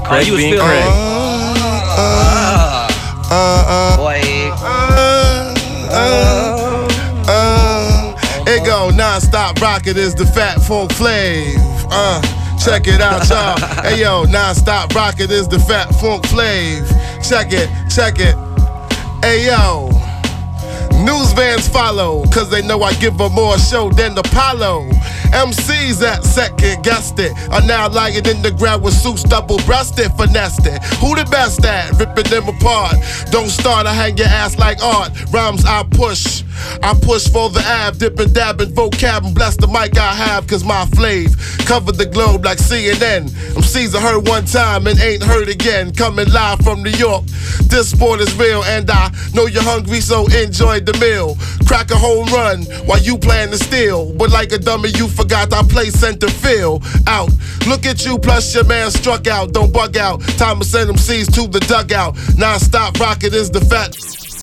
Craig you was being feeling Craig. Boy. It go non-stop rockin' is the Fat Funk Flav. Check it out, y'all. Hey yo, non-stop rockin' is the Fat Funk Flav. Check it. Hey yo. News vans follow, cause they know I give them more show than Apollo. MCs that second guessed it are now lying in the ground with suits double-breasted, finessed it. Who the best at ripping them apart? Don't start, I hang your ass like art. Rhymes I push for the ab, dipping, dabbing, vocab, and bless the mic I have, cause my flav covered the globe like CNN. MCs I heard one time and ain't heard again. Coming live from New York, this sport is real, and I know you're hungry, so enjoy the meal. Crack a home run while you playing the steal, but like a dummy you forgot I play center field. Out, look at you plus your man struck out. Don't bug out, time to send MCs to the dugout. Non-stop rockin' is the Fat